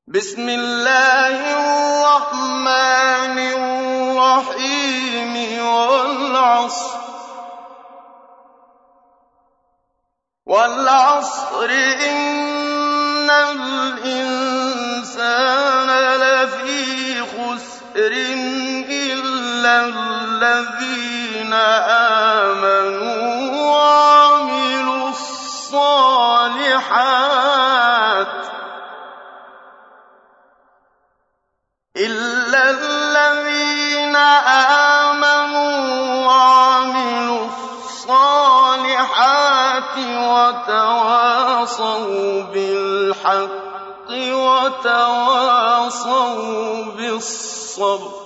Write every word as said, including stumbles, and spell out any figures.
بسم الله الرحمن الرحيم والعصر والعصر إن الإنسان لفي خسر إلا الذين آمنوا وعملوا الصالحات إلا الذين آمنوا وعملوا الصالحات وتواصوا بالحق وتواصوا بالصبر